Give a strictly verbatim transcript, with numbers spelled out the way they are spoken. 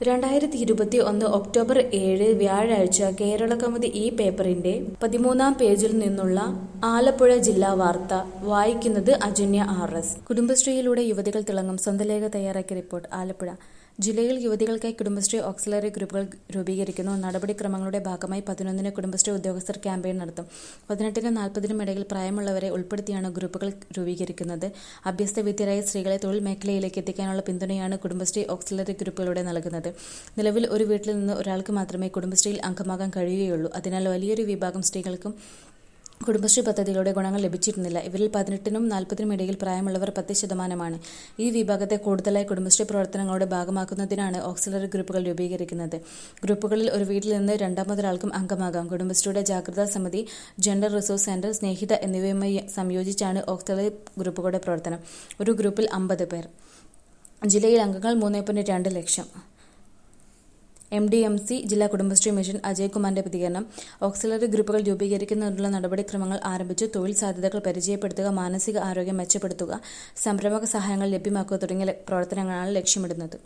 രണ്ടായിരത്തി ഇരുപത്തി ഒന്ന് ഒക്ടോബർ ഏഴ് വ്യാഴാഴ്ച കേരളകൗമുദി ഈ പേപ്പറിന്റെ പതിമൂന്നാം പേജിൽ നിന്നുള്ള ആലപ്പുഴ ജില്ലാ വാർത്ത വായിക്കുന്നത് അജന്യ ആർ എസ്. കുടുംബശ്രീയിലൂടെ യുവതികൾ തിളങ്ങും. സ്വന്തം ലേഖ തയ്യാറാക്കിയ റിപ്പോർട്ട്. ആലപ്പുഴ ജില്ലയിൽ യുവതികൾക്കായി കുടുംബശ്രീ ഓക്സിലറി ഗ്രൂപ്പുകൾ രൂപീകരിക്കുന്നു. നടപടിക്രമങ്ങളുടെ ഭാഗമായി പതിനൊന്നിന് കുടുംബശ്രീ ഉദ്യോഗസ്ഥർ ക്യാമ്പയിൻ നടത്തും. പതിനെട്ടിനും നാൽപ്പതിനും ഇടയിൽ പ്രായമുള്ളവരെ ഉൾപ്പെടുത്തിയാണ് ഗ്രൂപ്പുകൾ രൂപീകരിക്കുന്നത്. അഭ്യസ്ത വിദ്യരായ സ്ത്രീകളെ തൊഴിൽ മേഖലയിലേക്ക് എത്തിക്കാനുള്ള പിന്തുണയാണ് കുടുംബശ്രീ ഓക്സിലറി ഗ്രൂപ്പുകളിലൂടെ നൽകുന്നത്. നിലവിൽ ഒരു വീട്ടിൽ നിന്ന് ഒരാൾക്ക് മാത്രമേ കുടുംബശ്രീയിൽ അംഗമാകാൻ കഴിയുകയുള്ളൂ. അതിനാൽ വലിയൊരു വിഭാഗം സ്ത്രീകൾക്കും കുടുംബശ്രീ പദ്ധതികളുടെ ഗുണങ്ങൾ ലഭിച്ചിരുന്നില്ല. ഇവരിൽ പതിനെട്ടിനും നാൽപ്പതിനും ഇടയിൽ പ്രായമുള്ളവർ പത്ത് ശതമാനമാണ്. ഈ വിഭാഗത്തെ കൂടുതലായി കുടുംബശ്രീ പ്രവർത്തനങ്ങളുടെ ഭാഗമാക്കുന്നതിനാണ് ഓക്സിലറി ഗ്രൂപ്പുകൾ രൂപീകരിക്കുന്നത്. ഗ്രൂപ്പുകളിൽ ഒരു വീട്ടിൽ നിന്ന് രണ്ടാമതൊരാൾക്കും അംഗമാകാം. കുടുംബശ്രീയുടെ ജാഗ്രതാ സമിതി, ജെൻഡർ റിസോഴ്സ് സെന്റർ, സ്നേഹിത എന്നിവയുമായി സംയോജിച്ചാണ് ഓക്സിലറി ഗ്രൂപ്പുകളുടെ പ്രവർത്തനം. ഒരു ഗ്രൂപ്പിൽ അമ്പത് പേർ. ജില്ലയിൽ അംഗങ്ങൾ മൂന്ന് പോയിന്റ് രണ്ട് ലക്ഷം. എം ഡി എം സി ജില്ലാ കുടുംബശ്രീ മിഷൻ അജയ്കുമാറിന്റെ പ്രതികരണം. ഓക്സിലറി ഗ്രൂപ്പുകൾ രൂപീകരിക്കുന്നതിനുള്ള നടപടിക്രമങ്ങൾ ആരംഭിച്ചു. തൊഴിൽ സാധ്യതകൾ പരിചയപ്പെടുത്തുക, മാനസിക ആരോഗ്യം മെച്ചപ്പെടുത്തുക, സംരംഭക സഹായങ്ങൾ ലഭ്യമാക്കുക തുടങ്ങിയ പ്രവർത്തനങ്ങളാണ് ലക്ഷ്യമിടുന്നത്.